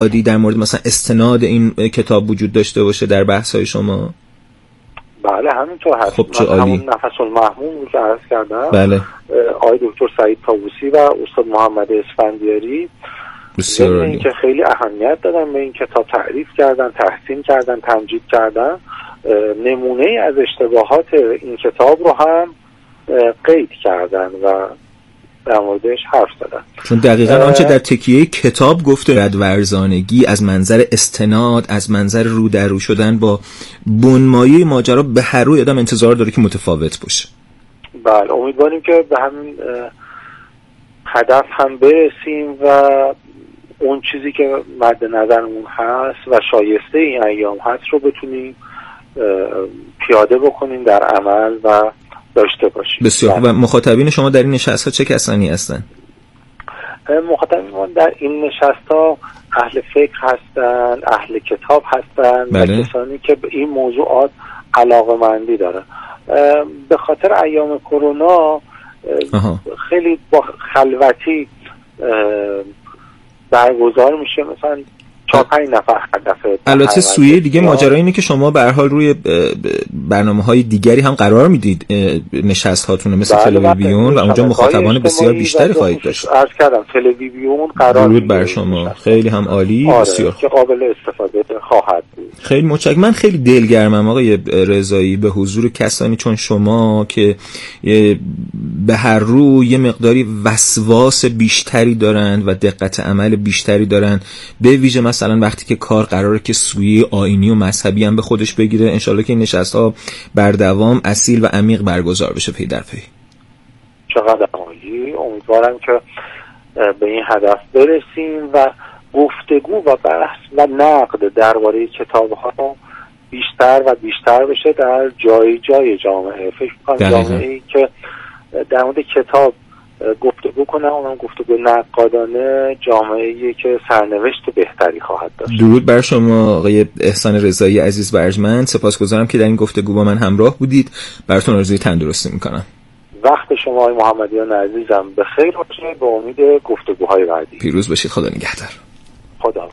در مورد مثلا استناد این کتاب وجود داشته باشه در بحث‌های شما؟ بله همینطور هست. خب چه عالی. همون نفس المحموم که عرض کردم، بله. آقای دکتر سعید طاووسی و استاد محمد اسفندیاری بسیار عالی که خیلی اهمیت دادن به این کتاب، تعریف کردن، تحسین کردن، تمجید کردن. نمونه ای از اشتباهات این کتاب رو هم قید کردن و در موردش حرف زدن. چون دقیقاً آنچه در تکیه کتاب گفته ردورزانگی از منظر استناد، از منظر رو در رو شدن با بنمایه ماجرا به هر روی آدم انتظار داره که متفاوت باشه. بله امیدواریم که به همین هدف هم برسیم و اون چیزی که مد نظرمون هست و شایسته این ایام هست رو بتونیم پیاده بکنیم در عمل و داشته باشیم. بسیار. و مخاطبین شما در این نشست ها چه کسانی هستند؟ مخاطبین ما در این نشست ها اهل فکر هستند، اهل کتاب هستند. بله. و کسانی که به این موضوعات علاقه‌مندی دارن. به خاطر ایام کرونا خیلی با خلوتی برگزار میشه، مثلا 4-5 نفر هدفه. البته سویه دیگه ماجرا اینه که شما به هر حال روی برنامه‌های دیگری هم قرار میدید نشست هاتون مثل تلویزیون و اونجا مخاطبان بسیار بیشتری خواهید داشت. عرض کردم تلویزیون قرار درود بر شما، خیلی هم عالی. بسیار که قابل استفاده خواهد بود. خیلی متشکرم. من خیلی دلگرمم آقای رضایی به حضور کسانی چون شما که به هر رو یه مقداری وسواس بیشتری دارند و دقت عمل بیشتری دارند، به ویژه مثلا وقتی که کار قراره که سویه آیینی و مذهبی هم به خودش بگیره. انشالله که این نشست‌ها بر دوام اصیل و عمیق برگزار بشه پی در پی. چقدر عالی. امیدوارم که به این هدف برسیم و گفتگو و بحث و نقد درباره کتاب‌ها بیشتر و بیشتر بشه در جای جای جامعه. فکر کنم جامعه‌ای که در مورد کتاب گفتگو کنه، اونم گفتگو نقادانه، جامعه‌ای که سرنوشت بهتری خواهد داشت. درود بر شما آقای احسان رضایی عزیز و ارجمند. سپاسگزارم که در این گفتگو با من همراه بودید. براتون آرزوی تندرستی میکنم. وقت شما آقای محمدیان عزیزم به خیر باشه. به امید گفتگوهای بعدی. پیروز باشید. خدا نگهدار. خدا.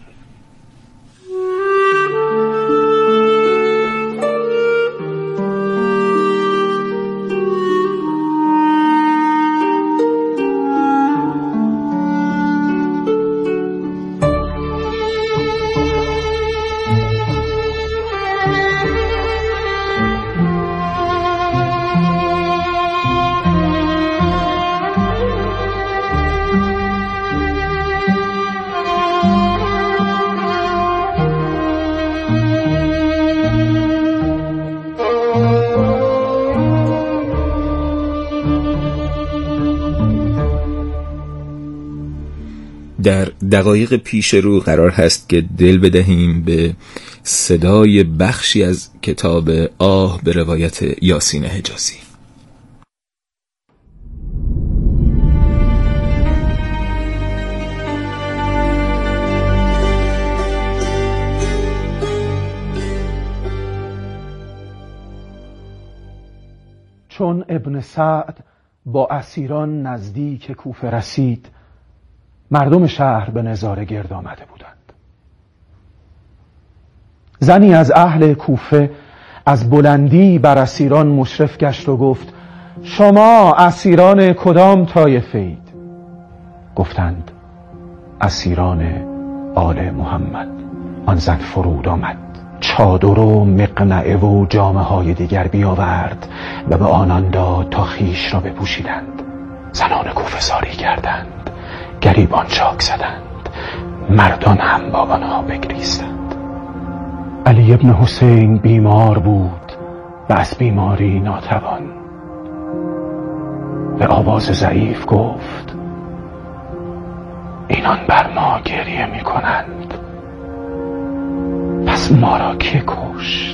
در دقایق پیش رو قرار هست که دل بدهیم به صدای بخشی از کتاب آه به روایت یاسین حجازی. چون ابن سعد با اسیران نزدیک کوفه رسید، مردم شهر به نظاره گرد آمده بودند. زنی از اهل کوفه از بلندی بر اسیران مشرف گشت و گفت: شما اسیران کدام طایفه اید؟ گفتند: اسیران آل محمد. آن زن فرود آمد، چادر و مقنعه و جامه های دیگر بیاورد و به آنان داد تا خیش را بپوشیدند. زنان کوفه زاری کردند، گریبان چاک زدند، مردان هم با آنها بگریستند. علی ابن حسین بیمار بود و از بیماری ناتوان. به آواز ضعیف گفت: اینان بر ما گریه می کنند، پس ما را که کشت؟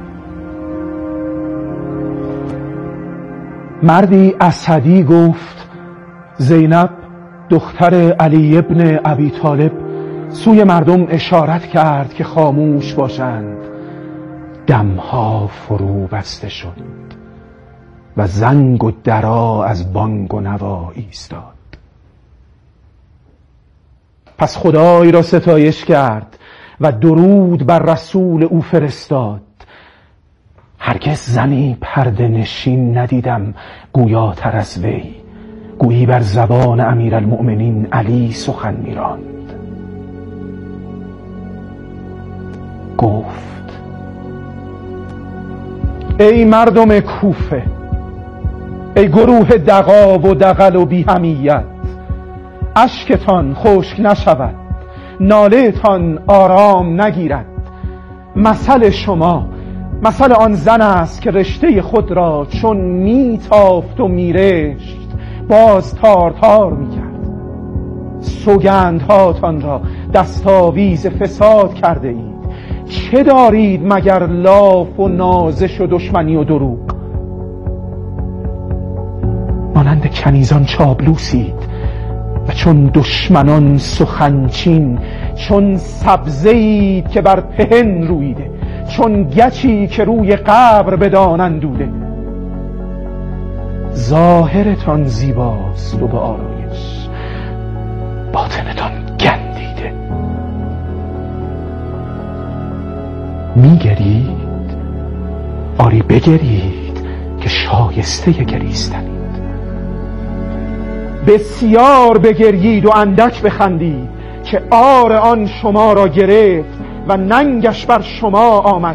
مردی اسدی گفت: زینب دختر علی ابن ابی طالب سوی مردم اشارت کرد که خاموش باشند. دمها فرو بسته شد و زنگ و درا از بانگ و نوا ایستاد. پس خدای را ستایش کرد و درود بر رسول او فرستاد. هرگز زنی پرده نشین ندیدم گویاتر از وی، گویی بر زبان امیرالمؤمنین علی سخن می‌راند. گفت: ای مردم کوفه، ای گروه دغا و دغل و بی‌حمیت، اشکتان خشک نشود، ناله‌تان آرام نگیرد. مثل شما مثل آن زن است که رشته خود را چون میتافت و میرشت باز تار تار میکرد. سوگندهاتان را دستاویز فساد کرده اید. چه دارید مگر لاف و نازش و دشمنی و دروغ؟ مانند کنیزان چابلوسید و چون دشمنان سخنچین، چون سبزه‌اید که بر پهن رویده، چون گچی که روی قبر بدان اندوده. ظاهرتان زیباست و به آرایش، باطنتان گندیده. میگرید؟ آری بگرید که شایسته گریستنید. بسیار بگرید و اندک بخندید که عار آن شما را گرفت و ننگش بر شما آمد،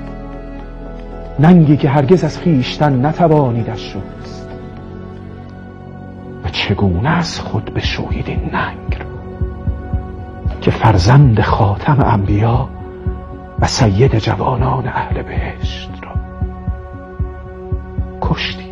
ننگی که هرگز از خویشتن نتوانیدش شست. و چگونه از خود بشویید این ننگ را که فرزند خاتم انبیا و سید جوانان اهل بهشت را کشتید.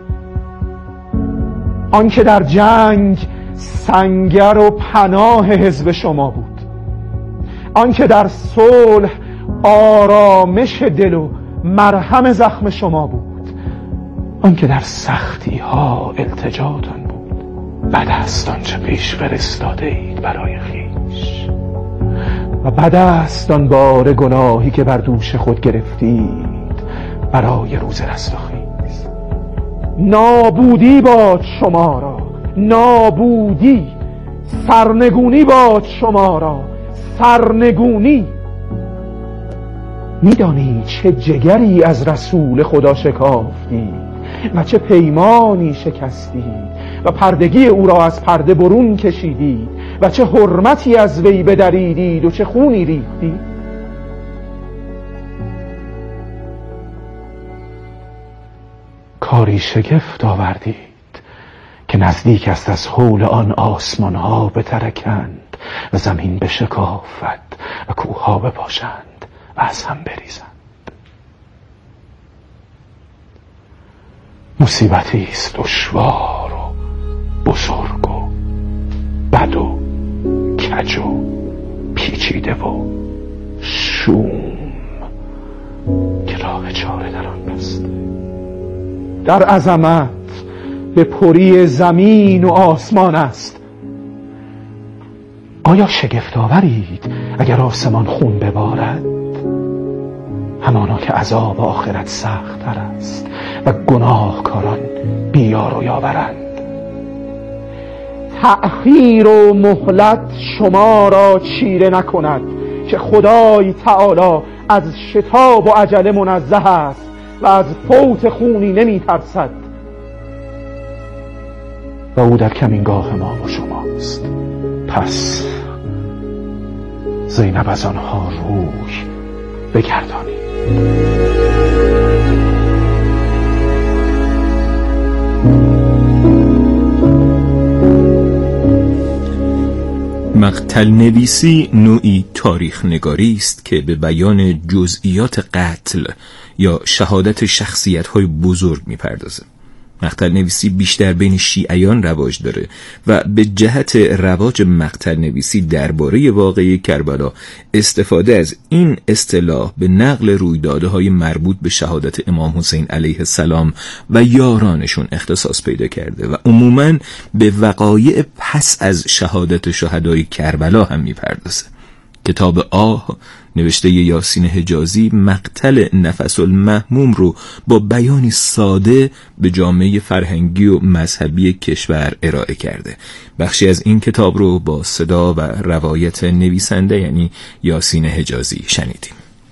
آن که در جنگ سنگر و پناه حزب شما بود، آن که در صلح آرامش دل و مرهم زخم شما بود، آن که در سختی ها التجاتان بود. بد است آنچه پیش فرستاده اید برای خویش و بد است آن بار گناهی که بر دوش خود گرفتید برای روز رستاخیز. نابودی باد شما را، نابودی، سرنگونی باد شما را، سرنگونی. میدانی چه جگری از رسول خدا شکافتید و چه پیمانی شکستید و پردگی او را از پرده برون کشیدید و چه حرمتی از وی بدریدید و چه خونی ریختید. کاری شگفت آوردید که نزدیک است از حول آن آسمان ها بترکند و زمین بشکافد و کوه ها بپاشند و از هم بریزند. مصیبتی است دشوار و بزرگ و بد و کج و پیچیده و شوم که راه چاره در آن بسته. در عظمت به پری زمین و آسمان است. آیا شگفت آورید اگر آسمان خون ببارد؟ همانا که عذاب آخرت سخت تر است و گناهکاران بیار و یاورند. تأخیر و مهلت شما را چیره نکند که خدای تعالی از شتاب و عجله منزه است و از فوت خونی نمی ترسد و او در کمینگاه ما و شماست. پس زینب از آنها روی بگردانید. مقتل نویسی نوعی تاریخ نگاری است که به بیان جزئیات قتل یا شهادت شخصیت‌های بزرگ می‌پردازه. مقتل نویسی بیشتر بین شیعیان رواج داره و به جهت رواج مقتل نویسی درباره واقعه کربلا استفاده از این اصطلاح به نقل رویدادهای مربوط به شهادت امام حسین علیه السلام و یارانشون اختصاص پیدا کرده و عموماً به وقایع پس از شهادت شهدای کربلا هم میپردازه. کتاب آه نوشته یاسین حجازی مقتل نفس المهموم رو با بیانی ساده به جامعه فرهنگی و مذهبی کشور ارائه کرده. بخشی از این کتاب رو با صدا و روایت نویسنده یعنی یاسین حجازی شنیدیم.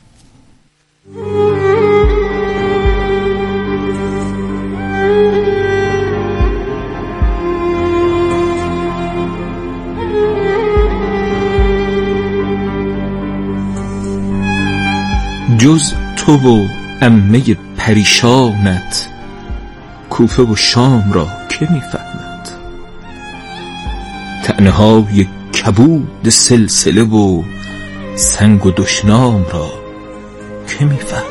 جز تو و عمه پریشانت کوفه و شام را که میفهمد؟ طعنه های کبود سلسله و سنگ و دشنام را که میفهمد؟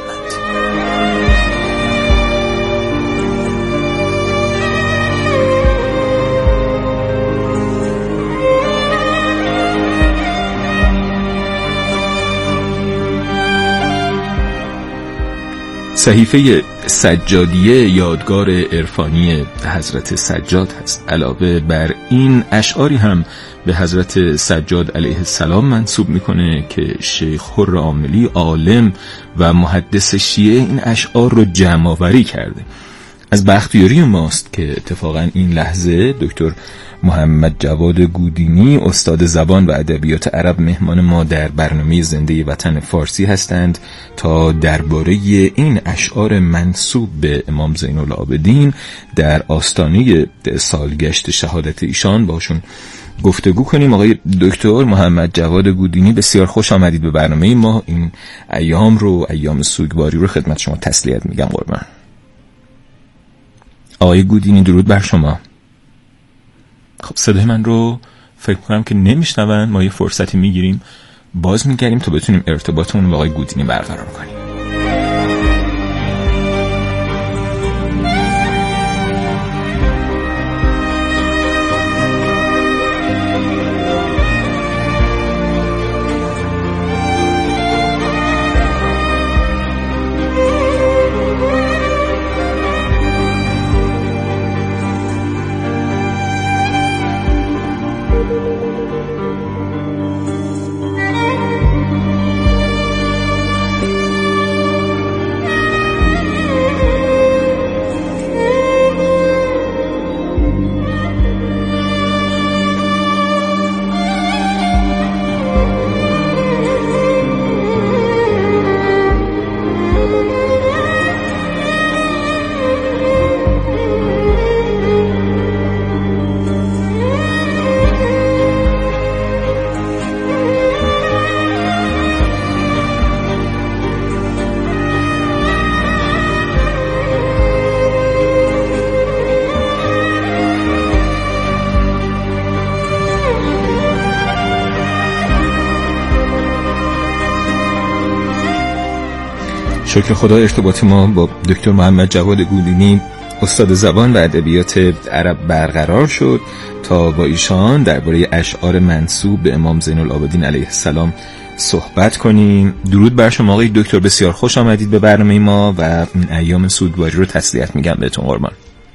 صحیفه سجادیه یادگار عرفانی حضرت سجاد هست. علاوه بر این اشعاری هم به حضرت سجاد علیه السلام منسوب میکنه که شیخ حر عاملی عالم و محدث شیعه این اشعار رو جمع آوری کرده. از بختیاری ماست که اتفاقا این لحظه دکتر محمد جواد گودینی استاد زبان و ادبیات عرب مهمان ما در برنامه زنده وطن فارسی هستند تا درباره این اشعار منسوب به امام زین العابدین در آستانه سالگشت شهادت ایشان باشون گفتگو کنیم. آقای دکتر محمد جواد گودینی بسیار خوش آمدید به برنامه ما. این ایام سوگواری رو خدمت شما تسلیت میگم. قربان آقای گودینی، درود بر شما. خب صدای من رو فکر کنم که نمیشنون. ما یه فرصتی میگیریم باز میگردیم تا بتونیم ارتباطمون با آقای گودینی برقرار کنیم. شکر خدا ارتباط ما با دکتر محمد جواد گودینی استاد زبان و ادبیات عرب برقرار شد تا با ایشان درباره اشعار منسوب به امام زین العابدین علیه السلام صحبت کنیم. درود بر شما آقای دکتر، بسیار خوش آمدید به برنامه ما و این ایام سوگواری رو تسلیت میگم بهتون قربان.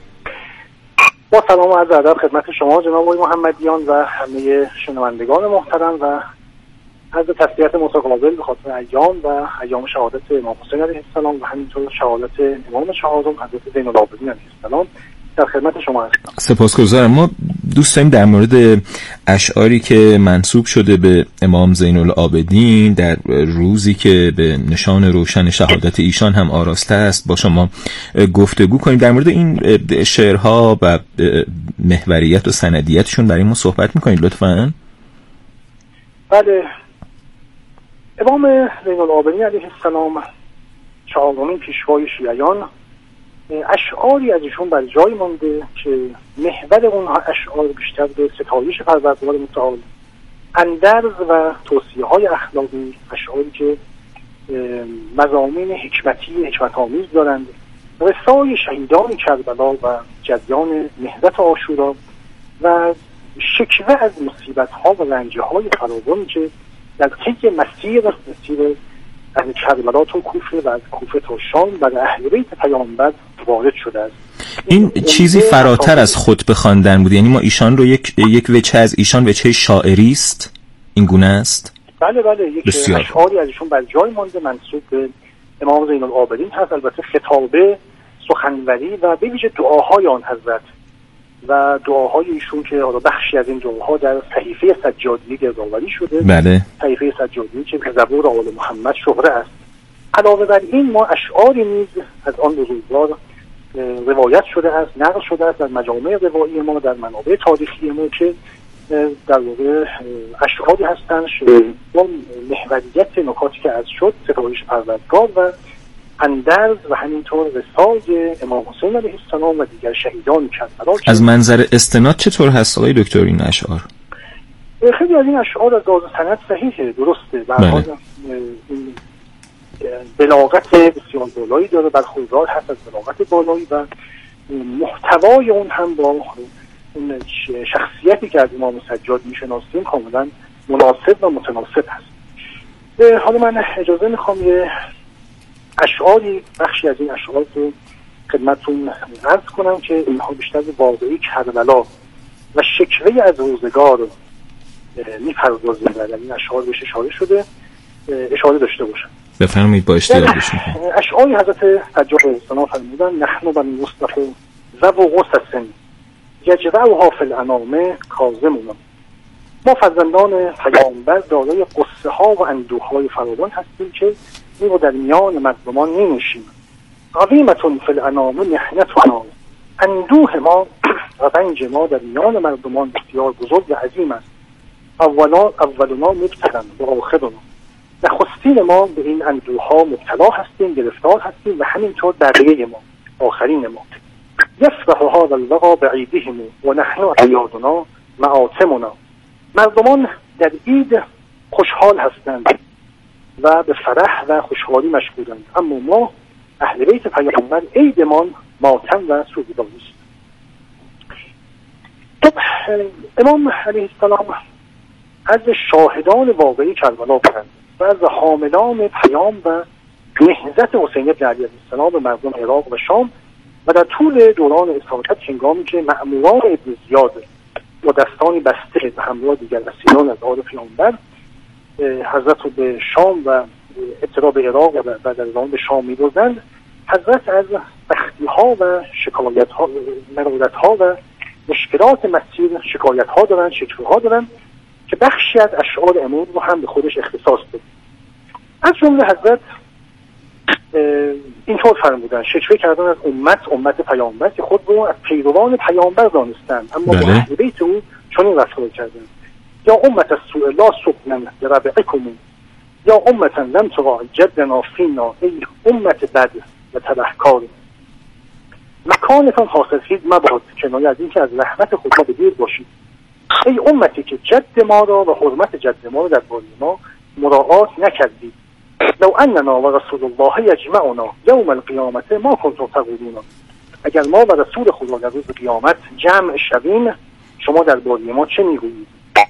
با سلام و عرض ادب خدمت شما جناب آقای محمدیان و همه شنوندگان محترم و از تسلیت متقابل به خاطر ایام و ایام شهادت امام حسین علیه السلام و همینطور شهادت امام چهارم حضرت زین العابدین علیه السلام در خدمت شما هستم. سپاسگزارم. ما دوست داریم در مورد اشعاری که منسوب شده به امام زین العابدین در روزی که به نشان روشن شهادت ایشان هم آراسته است با شما گفتگو کنیم. در مورد این شعرها و محوریت و سندیتشون برای ما صحبت میکنید لطفاً؟ بله. امام زین العابدین علیه السلام چهارمین پیشوای شیعیان اشعاری از ایشون بر جای مانده که محور اون اشعار بیشتر به ستایش پروردگار متعال، اندرز و توصیه های اخلاقی، اشعاری که مضامین حکمت آمیز دارند، رثای شهیدان کربلا و جریان نهضت عاشورا و شکوه از مصیبت ها و رنجه های فراوانی که در طی مسیر از کربلا تا کوفه و از کوفه تا شام بر اهل بیت پیامبر وارد شده است. این چیزی فراتر از خطبه خواندن بود، یعنی ما ایشان رو یک وجه از ایشان وجه شاعری است، این گونه است؟ بله یک اشعاری ازشون بر جای مانده منسوب به امام زین العابدین هست، البته خطابه، سخنوری و به ویژه دعاهای آن حضرت و دعاهای ایشون که حالا بخشی از این دعاها در صحیفه سجادیه گردآوری شده. بله. صحیفه سجادیه که به زبور آل محمد شهره است. علاوه بر این ما اشعاری نیز از آن بزرگوار روایت شده است، نقل شده است در مجامع روایی ما، در منابع تاریخی ما که در واقع اشعاری هستند با محوریت نکاتی که از شد، ستایش پروردگار و اندرز و همینطور رسای امام حسین علیه السلام و دیگر شهیدان کربلا. از منظر استناد چطور هست آقای دکتر این اشعار؟ خیلی از این اشعار از لحاظ سند صحیحه، درسته، برای این بلاغت بسیار بالایی داره، برخوردار هست از بلاغت بالایی و محتوای اون هم با اون شخصیتی که از امام سجاد میشناسیم کاملا مناسب و متناسب هست. حالا من اجازه میخوام یه اشعاری، بخشی از این اشعار رو خدمتتون عرض کنم که اینها بیشتر به واقعی کربلا و شکوه از روزگار میپردازه و در این اشعار بهش اشاره شده، اشاره داشته باشم. بفرمایید. با اشتیاق گوش می‌کنم. اشعاری حضرت سجاد علیه السلام فرمودن: نحن بنی مصطفی ذو غصص یجرعها فی الانام کاظمون. ما فرزندان پیامبر دارای قصه ها و اندوه های فراوان هستیم که این رو در میان مردمان نمی‌نوشیم. عظیمة فی الانام محنتنا. اندوه ما و رنج ما در میان مردمان بسیار بزرگ و عظیم است. اولنا مبتلا و آخرنا. نخستین ما به این اندوه ها مبتلا هستیم، گرفتار هستیم و همینطور بقیه ما، آخرین ما. یفرح هذا الوغى بعیدهم و نحن عیادنا معاتمنا. مردمان در عید خوشحال هستند و به فرح و خوشحالی مشغولند، اما ما اهل بیت پیامبر عیدمان ماتم و سوگواری است. امام علیه السلام از شاهدان واقعی کربلا بودند و از حاملان پیام و نهضت حسین بن علی علیه السلام به مردم عراق و شام و در طول دوران اسارت هنگامی که مأموران ابن زیاد و دستانی بسته و همراه دیگر اسیران از آل پیامبر حضرت رو به شام و ابتدا به عراق و بعد از آن به شام می‌بردند، حضرت از سختی‌ها و شکایت‌ها، مرارت‌ها و مشکلات مسیر شکایت‌ها دارند، شکوه‌ها دارند که بخشی از اشعار امور رو هم به خودش اختصاص داد. از جمله حضرت اینطور فرمودن، شکوه کردن از امت پیامبر که خود رو از پیروان پیامبر دانستند، اما با اهل بیت او چنین رفتار کردند: یا امت السوء لا سبنا لربعکم، یا امتا لم تراع جدنا فینا، ای امت بد و تبهکار، مکانتان حاصلخیز مباد، کنایه از این که از رحمت خدا به دیر باشید. ای امتی که جد ما را و حرمت جد ما را در باری ما مراعات نکردید. لو اننا و رسول الله یجمعنا یوم القیامت ما کنتم تقولون. اگر ما و رسول خدا در روز قیامت جمع شویم شما در باری ما چه میگویید؟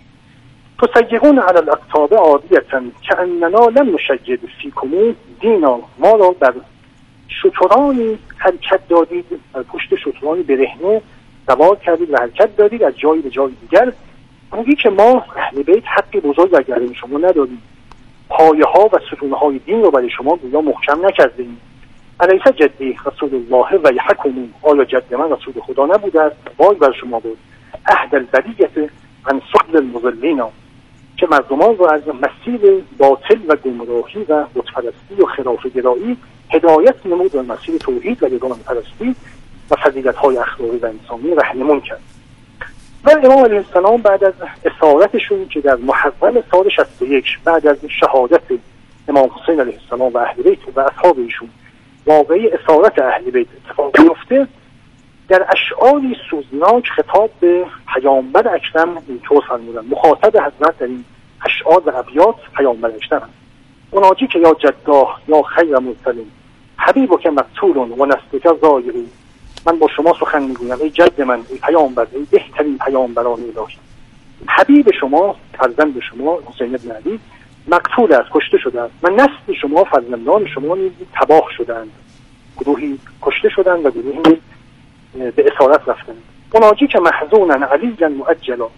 تسیقون علی الاقطاب عادیة کأننا لم نشجد فیکم دینا. ما را بر شترانی حرکت دادید، بر پشت شترانی برهنه سوار کردید و حرکت دادید از جایی به جای دیگر. میگی که ما اهل بیت حقی بزرگ اگر شما ندادیم، پایه ها و ستون های دین رو برای شما گویا محکم نکردیم. الیس جدی رسول الله و یحکم، آیا جد من رسول خدا نبوده است؟ وای بر شما بود. عهد البریة عن سبل المضلین، که مردمان رو از مسیر باطل و گمراهی و بت‌پرستی و خرافه‌گرایی هدایت نمود و مسیر توحید و یگانه پرستی و فضیلت‌های اخلاقی و انسانی راهنمون کرد. و امام علیه السلام بعد از اسارتشون که در محرم سال 61 بعد از شهادت امام حسین علیه السلام و اهل بیت و اصحاب ایشون واقعی اسارت اهل بیت اتفاق میفته، در اشعاری سوزناک خطاب به پیامبر اکرم اینطور فرمودن، مخاطب حضرت در این اشعار و ابیات پیامبر اکرم: مناجی که یا جداه یا خیر مرسلین، حبیبو که مقتول و نسلک ضایعی. من با شما سخن میگویم ای جد من، ای پیامبر، ای بهترین پیامبران الهی. حبیب شما، فرزند شما حسین بن علی مقتول است، کشته شده است، و نسل شما، فرزندان شما نیز تباه شدند. گروهی کشته شدند و گروهی به اسارت رفتند. مناجی که محزونا علیجا مؤجلا،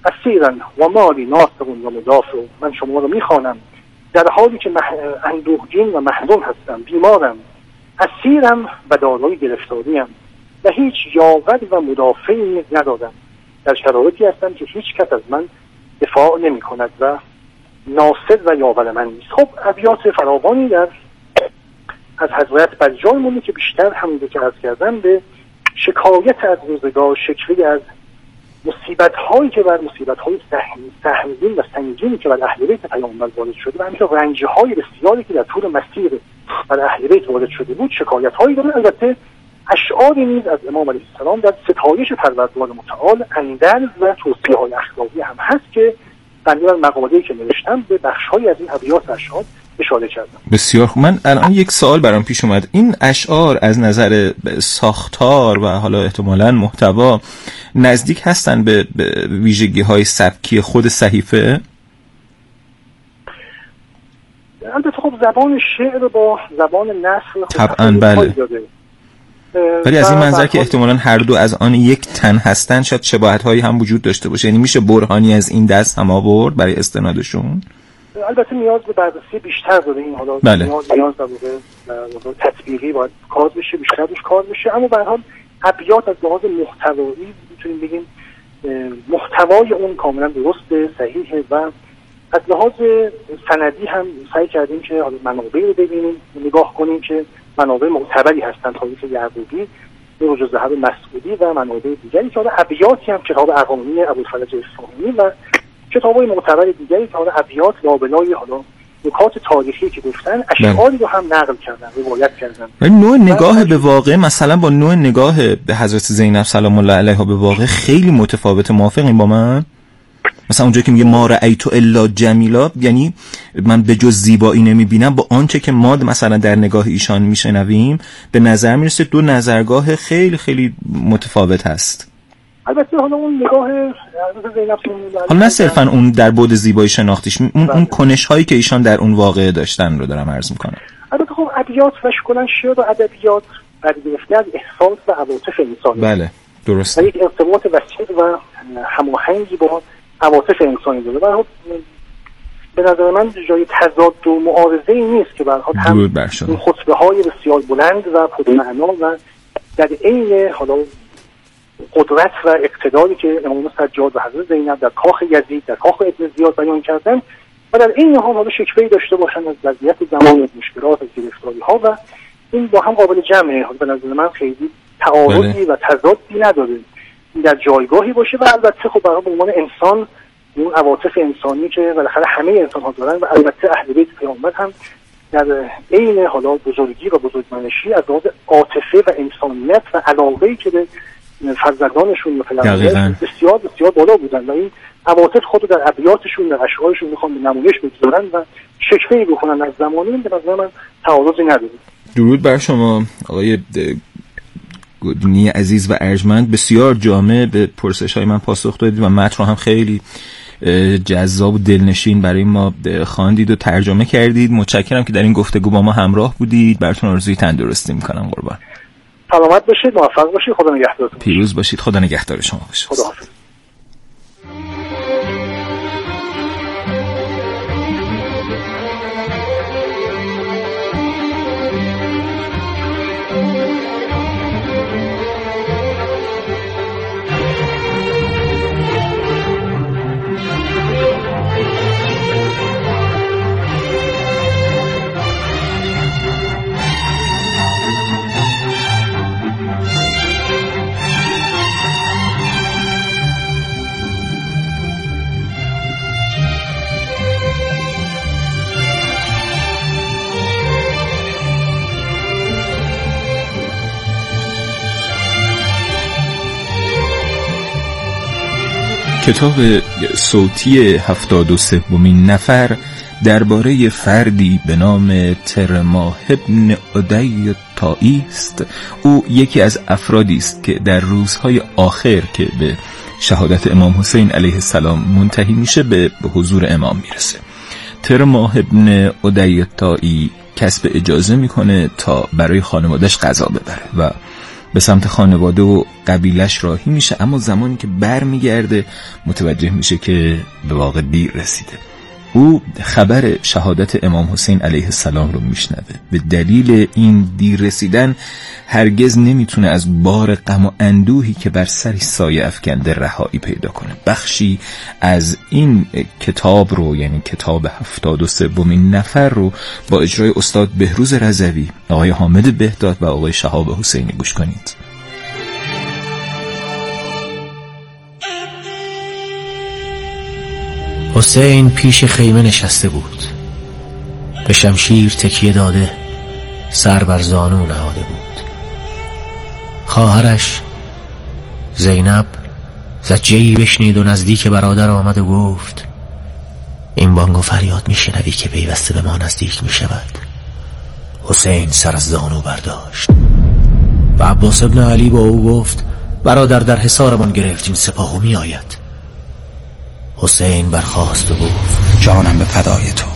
اسیرن و مالی ناصر و مدافع. من شما رو میخوانم در حالی که اندوهگین و محزون هستم، بیمارم، اسیرم و دارای گرفتاریم و هیچ یاور و مدافعی ندارم. در شرایطی هستم که هیچ کس از من دفاع نمی کند و ناصر و یاور من نیست. خب ابیات فراوانی از حضرت بر جای مونده که بیشتر همونده که عرض کردم به شکایت از روزگار، شکوه از مصیبت هایی که بر مصیبت های سهمگین و سنگینی که بر اهل بیت پیامبر وارد شده و همینطور رنج های بسیاری که در طول مسیر بر اهل بیت وارد شده بود شکایت هایی داره. البته اشعاری نیز از امام علیه السلام در ستایش پروردگار متعال، اندرز و توصیه های اخلاقی هم هست که بنده بر مقاله‌ای که نوشتم به بخش‌هایی از این ابیات اشعار اشاره کردم. بسیار خوب. من الان یک سوال برام پیش اومد. این اشعار از نظر ساختار و حالا احتمالاً محتوا نزدیک هستن به ویژگی‌های سبکی خود صحیفه؟ البته خب زبان شعر با زبان نثر طبعاً بله، ولی از این منظر که احتمالاً هر دو از آن یک تن هستن شاید شباهت‌هایی هم وجود داشته باشه. یعنی میشه برهانی از این دست هم آورد برای استنادشون؟ البته نیاز به بررسی بیشتر داره این، حالا بله. نیاز به تطبیقی باید کار بشه، بیشتر روش کار بشه. اما به هر حال ابیات از لحاظ محتوایی میتونیم بگیم محتوای اون کاملا درسته، صحیحه و از لحاظ سندی هم سعی کردیم که حالا منابع رو ببینیم، نگاه کنیم که منابع معتبری هستن، تاریخ یعقوبی، روز ذهب مسعودی و منابع دیگری که حالا ابیاتی هم کتاب اقامی ابوالفرج اصفهانی و کتاب‌های معتبر دیگری که حالا ابیات لابلای حالا نکات تاریخی که گفتن اشعاری رو هم نقل کردن، روایت کردن. و نوع نگاه به واقع مثلا با نوع نگاه به حضرت زینب سلام الله علیها به واقع خیلی متفاوته. موافقین با من؟ مثلا اونجایی که میگه ما رأیت الا جمیلا، یعنی من به جز زیبایی نمیبینم، با آنچه که ما مثلا در نگاه ایشان میشنویم به نظر میرسه دو نظرگاه خیلی خیلی متفاوت هست. البته حالا اون نگاه زینب حالا نه صرفا اون در بعد زیبایی شناختیش، اون کنش هایی که ایشان در اون واقعه داشتن رو دارم عرض میکنم. البته خب ادبیات و شکلن شعر و ادبیات برگرفته از احساس و عواطف انسانی. بله درسته. و یک ارتباط وسیع و هماهنگی با عواطف انسانی داره. به نظر من جای تضاد و معارضه‌ای نیست که به هر حال هم این خطبه‌های بسیار بلند و پرمعنا و در عین حالا قدرت و اقتداری که امام سجاد و حضرت زینب در کاخ یزید، در کاخ ابن زیاد بیان کردن و در این حال حالا شکوه‌ای داشته باشن از وضعیت زمان، از مشکلات، از گرفتاری‌ها و این با هم قابل جمعه. به نظر من خیلی تعارضی و تضادی نداره، این در جایگاهی باشه و البته خب برای به عنوان انسان اون عواطف انسانی که بالاخره همه انسان‌ها دارن و البته اهل بیت پیامبر هم در عین حالا بزرگی و بزرگمنشی از لحاظ عاطفه و انسانیت و علاقه‌ای که به فرزندانشون و پدرانشون بسیار بسیار بالا بودن و این عواطف خود در ابیاتشون در اشعارشون میخوان به نمایش بگذارن و شکوهی بکنن از زمانی. به نظر من تعارضی نداره. درود بر شما آقای گودنی عزیز و ارجمند. بسیار جامع به پرسش‌های من پاسخ دادید و متن رو هم خیلی جذاب و دلنشین برای ما خواندید و ترجمه کردید. متشکرم که در این گفتگو با ما همراه بودید. براتون آرزوی تندرستی میکنم. قربان. سلامت باشید، موفق باشید، خدا نگهدارتون. پیروز باشید، خدا نگهدار شما باشه. خداحافظ. کتاب صوتی 73مین نفر درباره فردی به نام ترماه ابن عدی الطائی است. او یکی از افرادی است که در روزهای آخر که به شهادت امام حسین علیه السلام منتهی میشه به حضور امام میرسه. ترماه ابن عدی الطائی کسب اجازه میکنه تا برای خانواده‌اش غذا ببره و به سمت خانواده و قبیلش راهی میشه، اما زمانی که برمیگرده متوجه میشه که به واقع دیر رسیده. او خبر شهادت امام حسین علیه السلام رو میشنوه. به دلیل این دیر رسیدن هرگز نمیتونه از بار غم و اندوهی که بر سرش سایه افکنده رهایی پیدا کنه. بخشی از این کتاب رو، یعنی کتاب 73 نفر رو، با اجرای استاد بهروز رضوی، آقای حامد بهداد و آقای شهاب حسینی گوش کنید. حسین پیش خیمه نشسته بود، به شمشیر تکیه داده، سر بر زانو نهاده بود. خواهرش زینب زجه‌ای بشنید و نزدیک برادر آمد و گفت: این بانگ و فریاد میشنوی که پیوسته به ما نزدیک میشود. حسین سر از زانو برداشت و عباس ابن علی با او گفت: برادر، در حصارمان گرفتیم، سپاه می آید. حسین برخاست و گفت: جانم به فدای تو.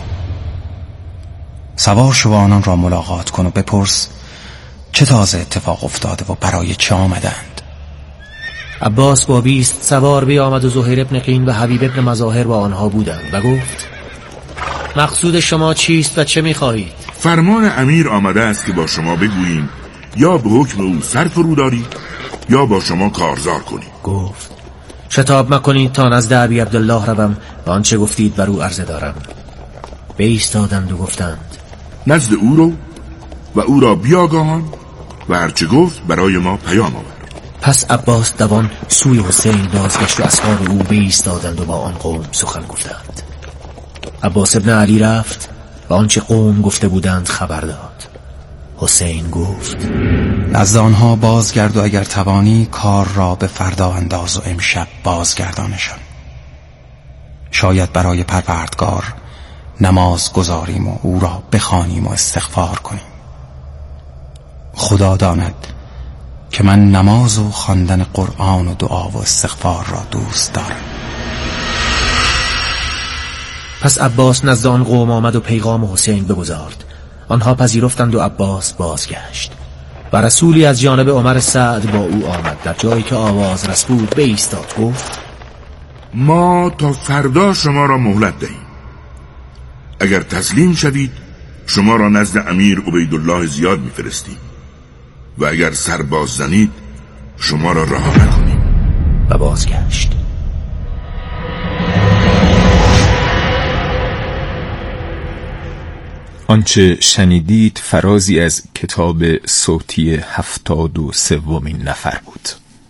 سوار شو و آنان را ملاقات کن و بپرس چه تازه اتفاق افتاده و برای چه آمدند. عباس با 20 سوار بیامد و زهیر ابن قین و حبیب ابن مظاهر با آنها بودند و گفت: مقصود شما چیست و چه می‌خواهید؟ فرمان امیر آمده است که با شما بگوییم یا به حکم او سر فرو دارید یا با شما کارزار کنیم. گفت: شتاب مکنید تا نزد ابی عبدالله روم و آنچه گفتید بر او عرضه دارم. بایستادند و گفتند: نزد او رو و او را بیاگاهان و هرچه گفت برای ما پیام آور. پس عباس دوان سوی حسین بازگشت و اصحاب او بایستادند و با آن قوم سخن گفتند. عباس ابن علی رفت و آنچه قوم گفته بودند خبر داد. حسین گفت: نزد آنها بازگرد و اگر توانی کار را به فردا انداز و امشب بازگردانشان. شاید برای پروردگار نماز گذاریم و او را بخوانیم و استغفار کنیم. خدا داند که من نماز و خواندن قرآن و دعا و استغفار را دوست دارم. پس عباس نزد آن قوم آمد و پیغام حسین بگزارد. آنها پذیرفتند و عباس بازگشت و رسولی از جانب عمر سعد با او آمد. در جایی که آواز رس بود بایستاد. گفت: ما تا فردا شما را مهلت دهیم. اگر تسلیم شوید شما را نزد امیر عبیدالله زیاد میفرستیم و اگر سر باز زنید شما را رها نکنیم. و بازگشت. آنچه شنیدید فرازی از کتاب صوتی 73 نفر بود.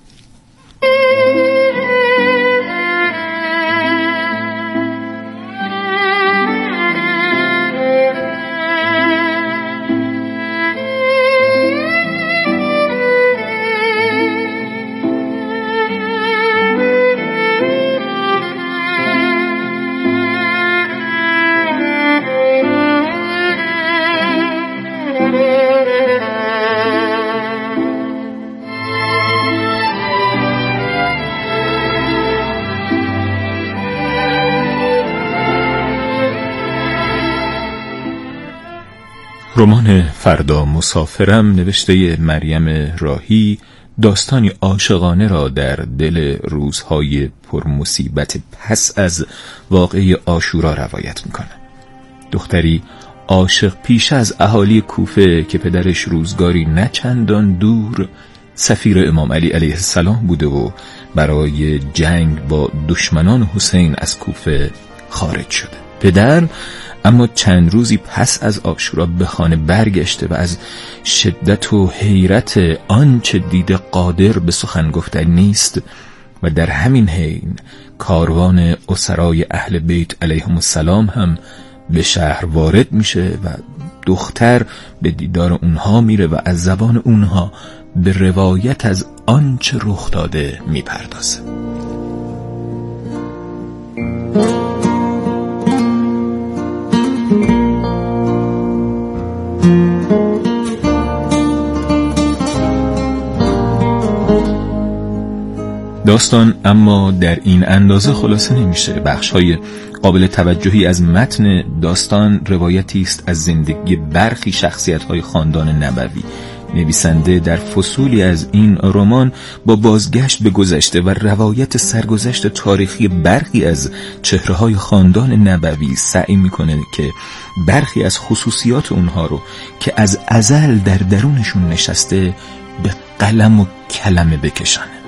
رمان فردا مسافرم نوشته مریم راهی داستانی عاشقانه را در دل روزهای پرمصیبت پس از واقعه عاشورا روایت میکنه. دختری عاشق پیش از اهالی کوفه که پدرش روزگاری نچندان دور سفیر امام علی علیه السلام بوده و برای جنگ با دشمنان حسین از کوفه خارج شده. پدر اما چند روزی پس از عاشورا به خانه برگشته و از شدت و حیرت آنچه دیده قادر به سخن گفتن نیست و در همین حین کاروان اسرای اهل بیت علیهم السلام هم به شهر وارد میشه و دختر به دیدار اونها میره و از زبان اونها به روایت از آنچه رخ داده میپردازه. داستان اما در این اندازه خلاصه نمیشه. بخش‌های قابل توجهی از متن داستان روایتی است از زندگی برخی شخصیت‌های خاندان نبوی نویسنده در فصولی از این رمان با بازگشت به گذشته و روایت سرگذشت تاریخی برخی از چهره‌های خاندان نبوی سعی میکنه که برخی از خصوصیات اونها رو که از ازل در درونشون نشسته به قلم و کلمه بکشانه.